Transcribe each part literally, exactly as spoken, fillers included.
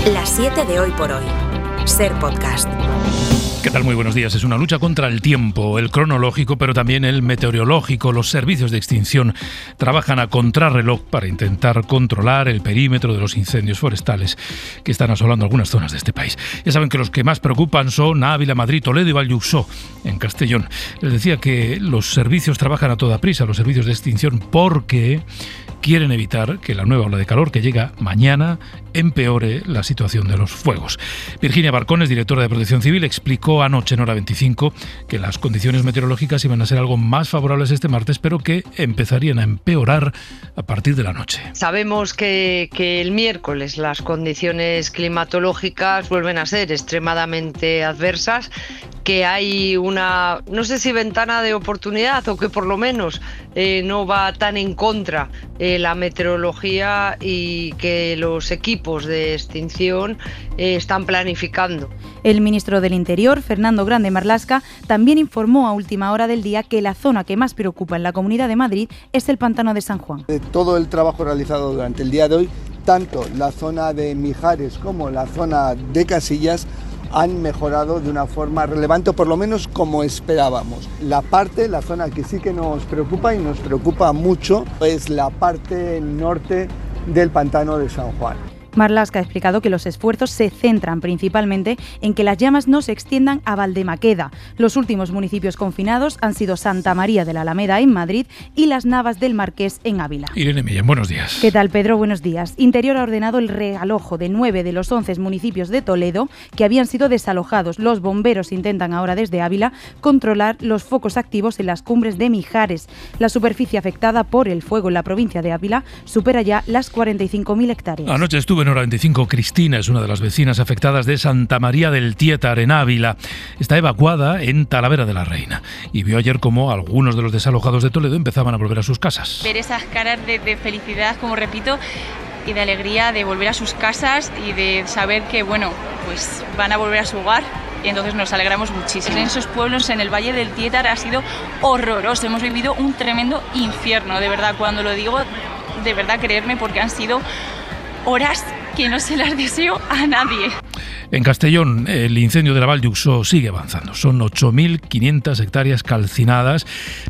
Las siete de Hoy por Hoy. Ser Podcast. ¿Qué tal? Muy buenos días. Es una lucha contra el tiempo, el cronológico, pero también el meteorológico. Los servicios de extinción trabajan a contrarreloj para intentar controlar el perímetro de los incendios forestales que están asolando algunas zonas de este país. Ya saben que los que más preocupan son Ávila, Madrid, Toledo y Valldellsó, en Castellón. Les decía que los servicios trabajan a toda prisa, los servicios de extinción, porque quieren evitar que la nueva ola de calor que llega mañana empeore la situación de los fuegos. Virginia Barcones, directora de Protección Civil, explicó anoche en Hora veinticinco que las condiciones meteorológicas iban a ser algo más favorables este martes, pero que empezarían a empeorar a partir de la noche. Sabemos que, que el miércoles las condiciones climatológicas vuelven a ser extremadamente adversas, que hay una, no sé si ventana de oportunidad o que por lo menos eh, no va tan en contra eh, la meteorología y que los equipos de extinción eh, están planificando. El ministro del Interior, Fernando Grande Marlaska, también informó a última hora del día que la zona que más preocupa en la Comunidad de Madrid es el pantano de San Juan. De todo el trabajo realizado durante el día de hoy, tanto la zona de Mijares como la zona de Casillas han mejorado de una forma relevante, o por lo menos como esperábamos. La parte, la zona que sí que nos preocupa y nos preocupa mucho es la parte norte del pantano de San Juan. Marlaska ha explicado que los esfuerzos se centran principalmente en que las llamas no se extiendan a Valdemaqueda. Los últimos municipios confinados han sido Santa María de la Alameda en Madrid y Las Navas del Marqués en Ávila. Irene Millán, buenos días. ¿Qué tal, Pedro? Buenos días. Interior ha ordenado el realojo de nueve de los once municipios de Toledo que habían sido desalojados. Los bomberos intentan ahora desde Ávila controlar los focos activos en las cumbres de Mijares. La superficie afectada por el fuego en la provincia de Ávila supera ya las cuarenta y cinco mil hectáreas. Anoche estuve en Hora veinticinco. Cristina es una de las vecinas afectadas de Santa María del Tietar en Ávila. Está evacuada en Talavera de la Reina y vio ayer cómo algunos de los desalojados de Toledo empezaban a volver a sus casas. Ver esas caras de, de felicidad, como repito, y de alegría de volver a sus casas y de saber que, bueno, pues van a volver a su hogar. Y entonces nos alegramos muchísimo. En esos pueblos, en el Valle del Tietar, ha sido horroroso. Hemos vivido un tremendo infierno, de verdad. Cuando lo digo, de verdad, creerme, porque han sido horas que no se las deseo a nadie. En Castellón, el incendio de la Valldellsó sigue avanzando. Son ocho mil quinientas hectáreas calcinadas,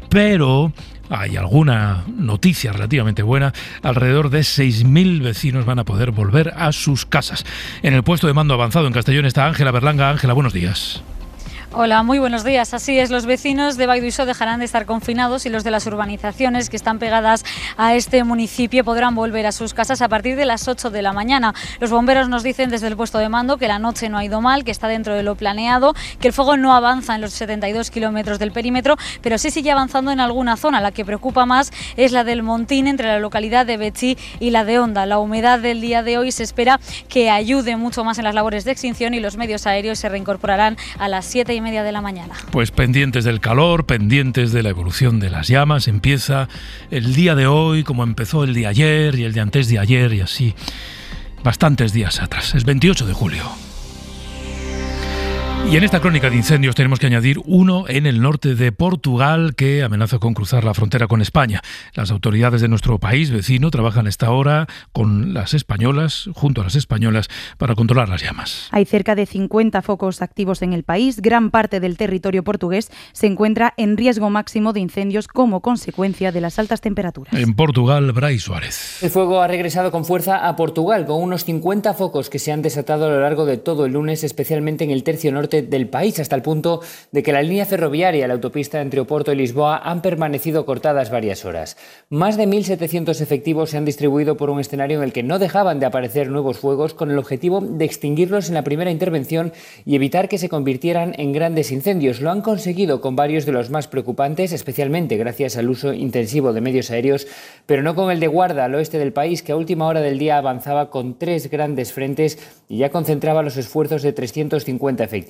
pero hay alguna noticia relativamente buena. Alrededor de seis mil vecinos van a poder volver a sus casas. En el puesto de mando avanzado en Castellón está Ángela Berlanga. Ángela, buenos días. Hola, muy buenos días. Así es, los vecinos de Valldellsó dejarán de estar confinados y los de las urbanizaciones que están pegadas a este municipio podrán volver a sus casas a partir de las ocho de la mañana. Los bomberos nos dicen desde el puesto de mando que la noche no ha ido mal, que está dentro de lo planeado, que el fuego no avanza en los setenta y dos kilómetros del perímetro, pero sí sigue avanzando en alguna zona. La que preocupa más es la del Montín, entre la localidad de Betxí y la de Onda. La humedad del día de hoy se espera que ayude mucho más en las labores de extinción y los medios aéreos se reincorporarán a las siete y media de la mañana. Pues pendientes del calor, pendientes de la evolución de las llamas. Empieza el día de hoy como empezó el de ayer y el de antes de ayer y así bastantes días atrás. Es veintiocho de julio. Y en esta crónica de incendios tenemos que añadir uno en el norte de Portugal que amenaza con cruzar la frontera con España. Las autoridades de nuestro país vecino trabajan a esta hora con las españolas, junto a las españolas, para controlar las llamas. Hay cerca de cincuenta focos activos en el país. Gran parte del territorio portugués se encuentra en riesgo máximo de incendios como consecuencia de las altas temperaturas. En Portugal, Brais Suárez. El fuego ha regresado con fuerza a Portugal, con unos cincuenta focos que se han desatado a lo largo de todo el lunes, especialmente en el tercio norte del país, hasta el punto de que la línea ferroviaria, la autopista entre Oporto y Lisboa, han permanecido cortadas varias horas. Más de mil setecientos efectivos se han distribuido por un escenario en el que no dejaban de aparecer nuevos fuegos, con el objetivo de extinguirlos en la primera intervención y evitar que se convirtieran en grandes incendios. Lo han conseguido con varios de los más preocupantes, especialmente gracias al uso intensivo de medios aéreos, pero no con el de Guarda, al oeste del país, que a última hora del día avanzaba con tres grandes frentes y ya concentraba los esfuerzos de trescientos cincuenta efectivos.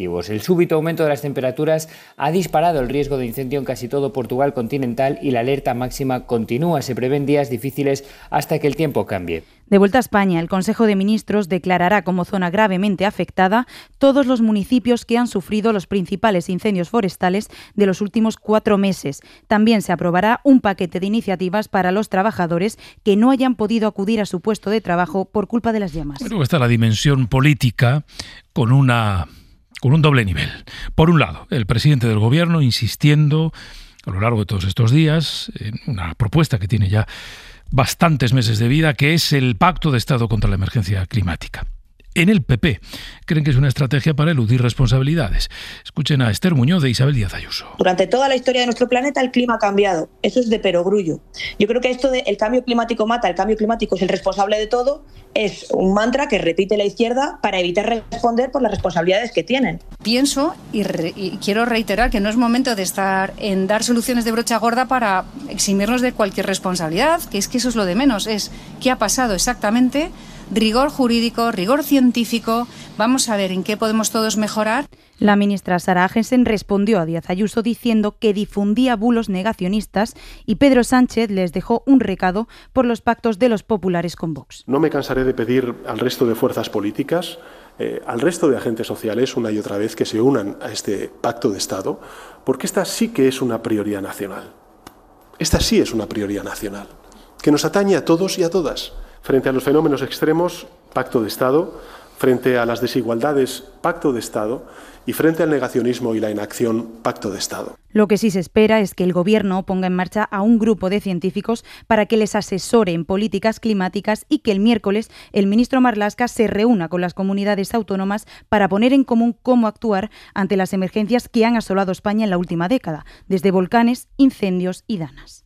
operativos. El súbito aumento de las temperaturas ha disparado el riesgo de incendio en casi todo Portugal continental y la alerta máxima continúa. Se prevén días difíciles hasta que el tiempo cambie. De vuelta a España, el Consejo de Ministros declarará como zona gravemente afectada todos los municipios que han sufrido los principales incendios forestales de los últimos cuatro meses. También se aprobará un paquete de iniciativas para los trabajadores que no hayan podido acudir a su puesto de trabajo por culpa de las llamas. Bueno, está la dimensión política con una con un doble nivel. Por un lado, el presidente del Gobierno insistiendo a lo largo de todos estos días en una propuesta que tiene ya bastantes meses de vida, que es el Pacto de Estado contra la Emergencia Climática. En el P P creen que es una estrategia para eludir responsabilidades. Escuchen a Esther Muñoz de Isabel Díaz Ayuso. Durante toda la historia de nuestro planeta el clima ha cambiado. Eso es de perogrullo. Yo creo que esto de el cambio climático mata, el cambio climático es el responsable de todo, es un mantra que repite la izquierda para evitar responder por las responsabilidades que tienen. Pienso y, re, y quiero reiterar que no es momento de estar en dar soluciones de brocha gorda para eximirnos de cualquier responsabilidad, que es que eso es lo de menos, es qué ha pasado exactamente. Rigor jurídico, rigor científico, vamos a ver en qué podemos todos mejorar. La ministra Sara Agesen respondió a Díaz Ayuso diciendo que difundía bulos negacionistas y Pedro Sánchez les dejó un recado por los pactos de los populares con Vox. No me cansaré de pedir al resto de fuerzas políticas, eh, al resto de agentes sociales, una y otra vez, que se unan a este pacto de Estado, porque esta sí que es una prioridad nacional. Esta sí es una prioridad nacional, que nos atañe a todos y a todas. Frente a los fenómenos extremos, pacto de Estado. Frente a las desigualdades, pacto de Estado. Y frente al negacionismo y la inacción, pacto de Estado. Lo que sí se espera es que el Gobierno ponga en marcha a un grupo de científicos para que les asesore en políticas climáticas y que el miércoles el ministro Marlaska se reúna con las comunidades autónomas para poner en común cómo actuar ante las emergencias que han asolado España en la última década, desde volcanes, incendios y danas.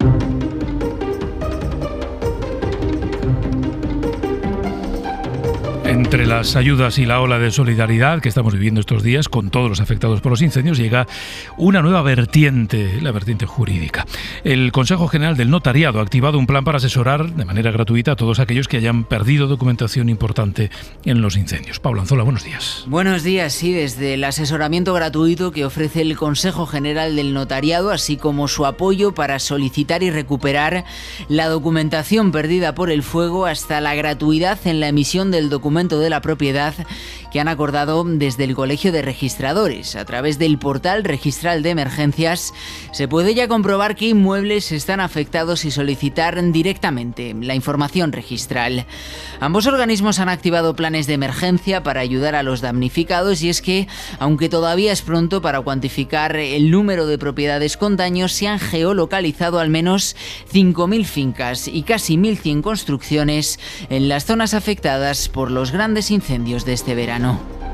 Entre las ayudas y la ola de solidaridad que estamos viviendo estos días con todos los afectados por los incendios llega una nueva vertiente, la vertiente jurídica. El Consejo General del Notariado ha activado un plan para asesorar de manera gratuita a todos aquellos que hayan perdido documentación importante en los incendios. Pablo Anzola, buenos días. Buenos días, sí, desde el asesoramiento gratuito que ofrece el Consejo General del Notariado, así como su apoyo para solicitar y recuperar la documentación perdida por el fuego, hasta la gratuidad en la emisión del documento de la propiedad que han acordado desde el Colegio de Registradores. A través del portal registral de emergencias se puede ya comprobar qué inmuebles están afectados y solicitar directamente la información registral. Ambos organismos han activado planes de emergencia para ayudar a los damnificados, y es que, aunque todavía es pronto para cuantificar el número de propiedades con daños, se han geolocalizado al menos cinco mil fincas y casi mil cien construcciones en las zonas afectadas por los grandes incendios de este verano.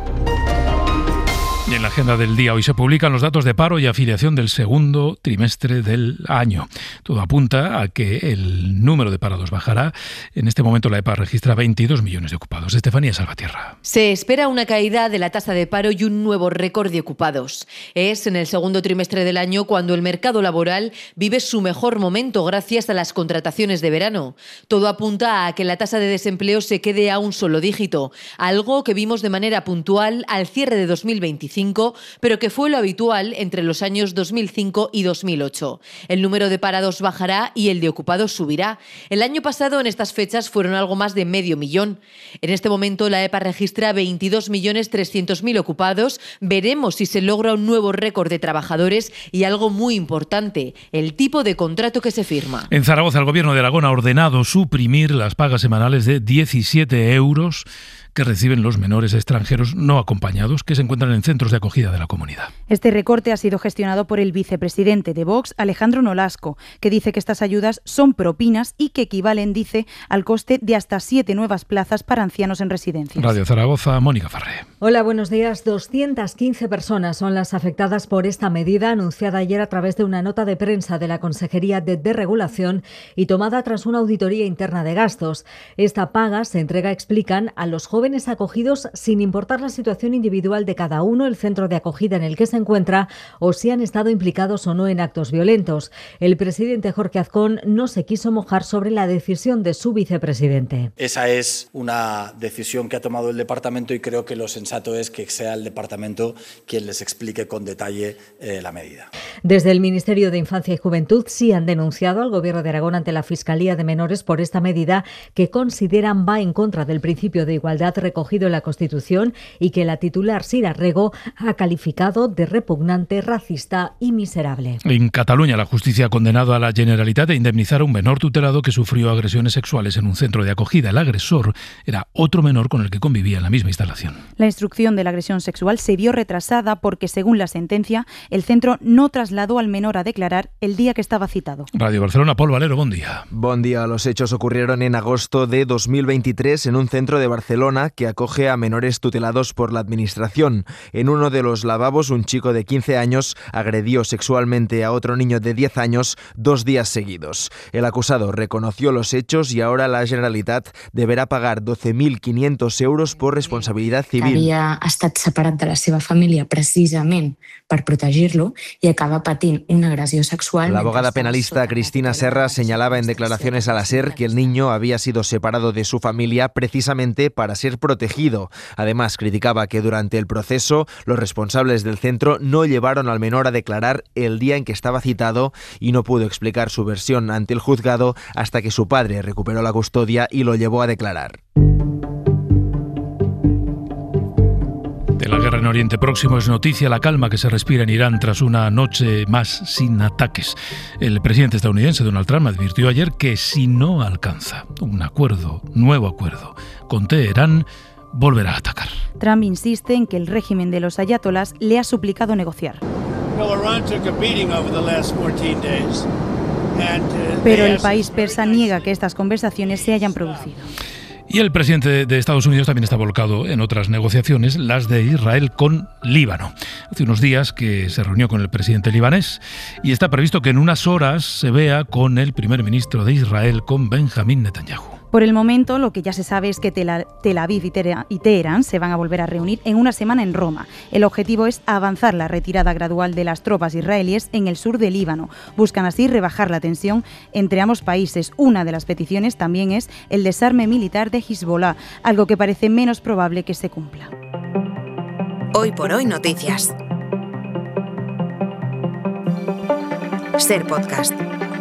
Y en la agenda del día hoy se publican los datos de paro y afiliación del segundo trimestre del año. Todo apunta a que el número de parados bajará. En este momento la E P A registra veintidós millones de ocupados. Estefanía Salvatierra. Se espera una caída de la tasa de paro y un nuevo récord de ocupados. Es en el segundo trimestre del año cuando el mercado laboral vive su mejor momento gracias a las contrataciones de verano. Todo apunta a que la tasa de desempleo se quede a un solo dígito, algo que vimos de manera puntual al cierre de dos mil veinticinco, pero que fue lo habitual entre los años dos mil cinco y dos mil ocho. El número de parados bajará y el de ocupados subirá. El año pasado en estas fechas fueron algo más de medio millón. En este momento la E P A registra veintidós millones trescientos mil ocupados. Veremos si se logra un nuevo récord de trabajadores y algo muy importante, el tipo de contrato que se firma. En Zaragoza el Gobierno de Aragón ha ordenado suprimir las pagas semanales de diecisiete euros que reciben los menores extranjeros no acompañados que se encuentran en centros de acogida de la comunidad. Este recorte ha sido gestionado por el vicepresidente de Vox, Alejandro Nolasco, que dice que estas ayudas son propinas y que equivalen, dice, al coste de hasta siete nuevas plazas para ancianos en residencias. Radio Zaragoza, Mónica Farré. Hola, buenos días. doscientas quince personas son las afectadas por esta medida anunciada ayer a través de una nota de prensa de la Consejería de Desregulación y tomada tras una auditoría interna de gastos. Esta paga se entrega, explican, a los jóvenes jóvenes acogidos sin importar la situación individual de cada uno, el centro de acogida en el que se encuentra o si han estado implicados o no en actos violentos. El presidente Jorge Azcón no se quiso mojar sobre la decisión de su vicepresidente. Esa es una decisión que ha tomado el departamento y creo que lo sensato es que sea el departamento quien les explique con detalle eh, la medida. Desde el Ministerio de Infancia y Juventud sí han denunciado al Gobierno de Aragón ante la Fiscalía de Menores por esta medida que consideran va en contra del principio de igualdad recogido en la Constitución y que la titular Sira Rego ha calificado de repugnante, racista y miserable. En Cataluña, la justicia ha condenado a la Generalitat a indemnizar a un menor tutelado que sufrió agresiones sexuales en un centro de acogida. El agresor era otro menor con el que convivía en la misma instalación. La instrucción de la agresión sexual se vio retrasada porque, según la sentencia, el centro no trasladó al menor a declarar el día que estaba citado. Radio Barcelona, Paul Valero, buen día. Buen día. Los hechos ocurrieron en agosto de dos mil veintitrés en un centro de Barcelona que acoge a menores tutelados por la administración. En uno de los lavabos, un chico de quince años agredió sexualmente a otro niño de diez años dos días seguidos. El acusado reconoció los hechos y ahora la Generalitat deberá pagar doce mil quinientos euros por responsabilidad civil. Havia estat separat de la seva família precisament per protegir-lo i acaba patint una agressió sexual. La abogada penalista Cristina Serra señalaba en declaraciones a la SER que el niño había sido separado de su familia precisamente para ser protegido. Además, criticaba que durante el proceso los responsables del centro no llevaron al menor a declarar el día en que estaba citado y no pudo explicar su versión ante el juzgado hasta que su padre recuperó la custodia y lo llevó a declarar. De la guerra en Oriente Próximo es noticia la calma que se respira en Irán tras una noche más sin ataques. El presidente estadounidense Donald Trump advirtió ayer que si no alcanza un acuerdo, nuevo acuerdo, con Teherán, volverá a atacar. Trump insiste en que el régimen de los ayatolás le ha suplicado negociar. Pero el país persa niega que estas conversaciones se hayan producido. Y el presidente de Estados Unidos también está volcado en otras negociaciones, las de Israel con Líbano. Hace unos días que se reunió con el presidente libanés y está previsto que en unas horas se vea con el primer ministro de Israel, con Benjamín Netanyahu. Por el momento, lo que ya se sabe es que Tel Aviv y Teherán se van a volver a reunir en una semana en Roma. El objetivo es avanzar la retirada gradual de las tropas israelíes en el sur del Líbano. Buscan así rebajar la tensión entre ambos países. Una de las peticiones también es el desarme militar de Hezbollah, algo que parece menos probable que se cumpla. Hoy por hoy noticias. Ser Podcast.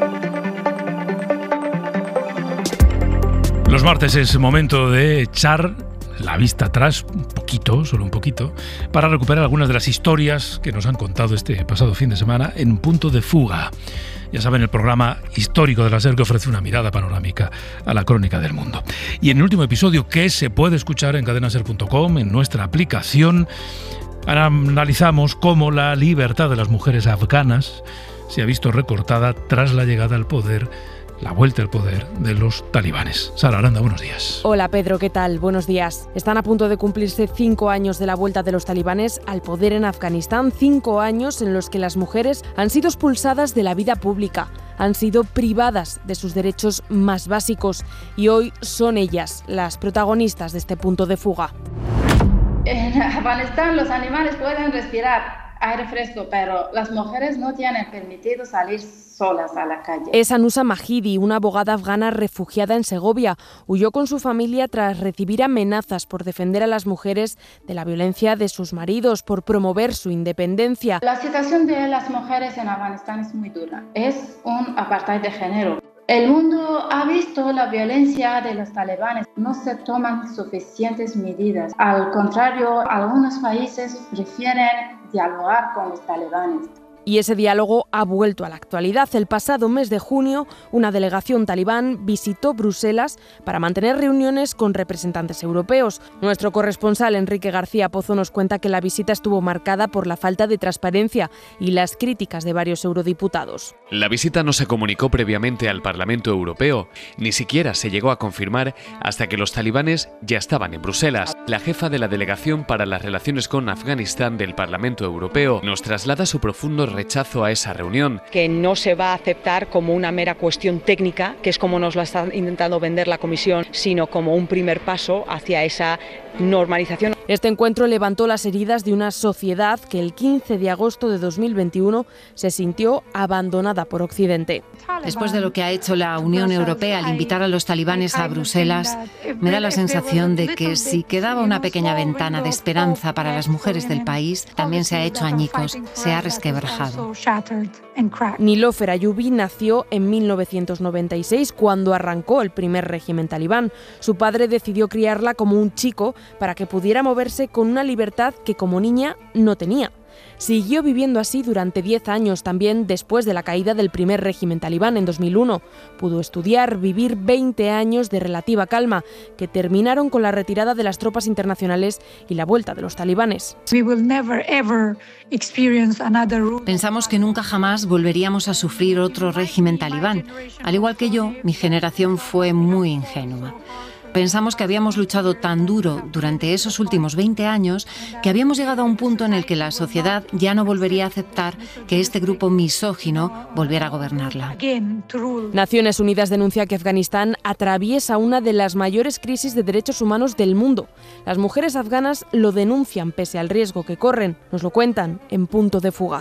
Los martes es momento de echar la vista atrás, un poquito, solo un poquito, para recuperar algunas de las historias que nos han contado este pasado fin de semana en Punto de Fuga. Ya saben, el programa histórico de la SER que ofrece una mirada panorámica a la crónica del mundo. Y en el último episodio, que se puede escuchar en cadena ser punto com, en nuestra aplicación, analizamos cómo la libertad de las mujeres afganas se ha visto recortada tras la llegada al poder la vuelta al poder de los talibanes. Sara Aranda, buenos días. Hola Pedro, ¿qué tal? Buenos días. Están a punto de cumplirse cinco años de la vuelta de los talibanes al poder en Afganistán, cinco años en los que las mujeres han sido expulsadas de la vida pública, han sido privadas de sus derechos más básicos y hoy son ellas las protagonistas de este punto de fuga. En Afganistán los animales pueden respirar aire fresco, pero las mujeres no tienen permitido salir solas a la calle. Es Anusa Mahidi, una abogada afgana refugiada en Segovia. Huyó con su familia tras recibir amenazas por defender a las mujeres de la violencia de sus maridos, por promover su independencia. La situación de las mujeres en Afganistán es muy dura. Es un apartheid de género. El mundo ha visto la violencia de los talibanes. No se toman suficientes medidas. Al contrario, algunos países prefieren dialogar con los talibanes. Y ese diálogo ha vuelto a la actualidad. El pasado mes de junio, una delegación talibán visitó Bruselas para mantener reuniones con representantes europeos. Nuestro corresponsal Enrique García Pozo nos cuenta que la visita estuvo marcada por la falta de transparencia y las críticas de varios eurodiputados. La visita no se comunicó previamente al Parlamento Europeo, ni siquiera se llegó a confirmar hasta que los talibanes ya estaban en Bruselas. La jefa de la Delegación para las Relaciones con Afganistán del Parlamento Europeo nos traslada su profundo rechazo a esa reunión. Que no se va a aceptar como una mera cuestión técnica, que es como nos la está intentando vender la Comisión, sino como un primer paso hacia esa normalización. Este encuentro levantó las heridas de una sociedad que el quince de agosto de dos mil veintiuno se sintió abandonada por Occidente. Después de lo que ha hecho la Unión Europea al invitar a los talibanes a Bruselas, me da la sensación de que si quedaba una pequeña ventana de esperanza para las mujeres del país, también se ha hecho añicos, se ha resquebrajado. Nilofer Ayubi nació en mil novecientos noventa y seis, cuando arrancó el primer régimen talibán. Su padre decidió criarla como un chico para que pudiera moverse con una libertad que como niña no tenía. Siguió viviendo así durante diez años, también después de la caída del primer régimen talibán en dos mil uno. Pudo estudiar, vivir veinte años de relativa calma, que terminaron con la retirada de las tropas internacionales y la vuelta de los talibanes. Pensamos que nunca jamás volveríamos a sufrir otro régimen talibán. Al igual que yo, mi generación fue muy ingenua. Pensamos que habíamos luchado tan duro durante esos últimos veinte años que habíamos llegado a un punto en el que la sociedad ya no volvería a aceptar que este grupo misógino volviera a gobernarla. Naciones Unidas denuncia que Afganistán atraviesa una de las mayores crisis de derechos humanos del mundo. Las mujeres afganas lo denuncian pese al riesgo que corren. Nos lo cuentan en Punto de Fuga.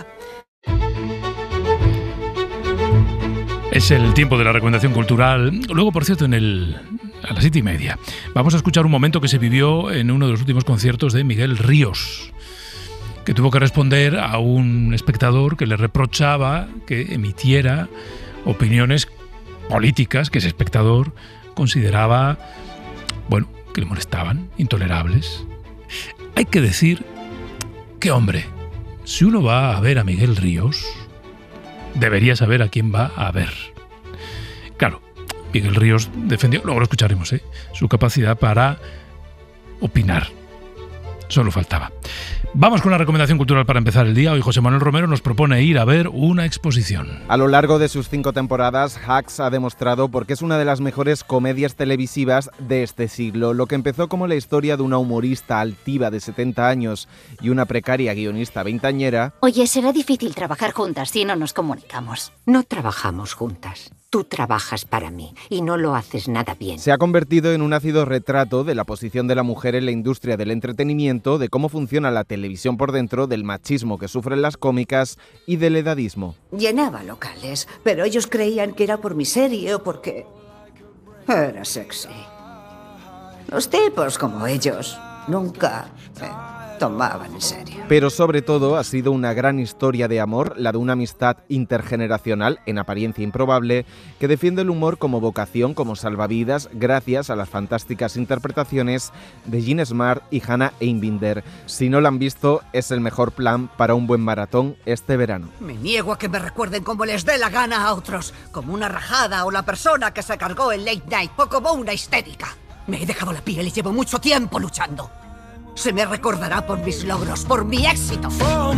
Es el tiempo de la recomendación cultural. Luego, por cierto, en el a las siete y media vamos a escuchar un momento que se vivió en uno de los últimos conciertos de Miguel Ríos, que tuvo que responder a un espectador que le reprochaba que emitiera opiniones políticas que ese espectador consideraba, bueno, que le molestaban, intolerables. Hay que decir que, hombre, si uno va a ver a Miguel Ríos, debería saber a quién va a ver. Claro, Miguel Ríos defendió, luego lo escucharemos, ¿eh? su capacidad para opinar. Solo faltaba. Vamos con la recomendación cultural para empezar el día. Hoy José Manuel Romero nos propone ir a ver una exposición. A lo largo de sus cinco temporadas, Hacks ha demostrado por qué es una de las mejores comedias televisivas de este siglo. Lo que empezó como la historia de una humorista altiva de setenta años y una precaria guionista veinteañera. Oye, será difícil trabajar juntas si no nos comunicamos. No trabajamos juntas. Tú trabajas para mí y no lo haces nada bien. Se ha convertido en un ácido retrato de la posición de la mujer en la industria del entretenimiento, de cómo funciona la televisión por dentro, del machismo que sufren las cómicas y del edadismo. Llenaba locales, pero ellos creían que era por mi serie o porque era sexy. Los tipos como ellos nunca me tomaban en serio. Pero sobre todo ha sido una gran historia de amor, la de una amistad intergeneracional, en apariencia improbable, que defiende el humor como vocación, como salvavidas, gracias a las fantásticas interpretaciones de Jean Smart y Hannah Einbinder. Si no la han visto, es el mejor plan para un buen maratón este verano. Me niego a que me recuerden como les dé la gana a otros, como una rajada o la persona que se cargó el late night o como una histérica. Me he dejado la piel y llevo mucho tiempo luchando. Se me recordará por mis logros, por mi éxito.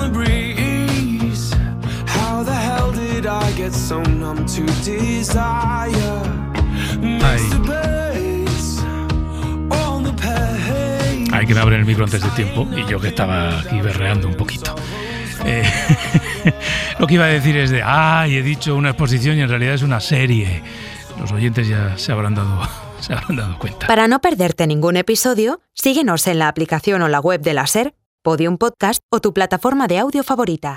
Ay. Hay que me abren el micro antes de tiempo y yo que estaba aquí berreando un poquito. Eh, lo que iba a decir es de, ay, he dicho una exposición y en realidad es una serie. Los oyentes ya se habrán dado... se habrán dado cuenta. Para no perderte ningún episodio, síguenos en la aplicación o la web de la SER, Podium Podcast o tu plataforma de audio favorita.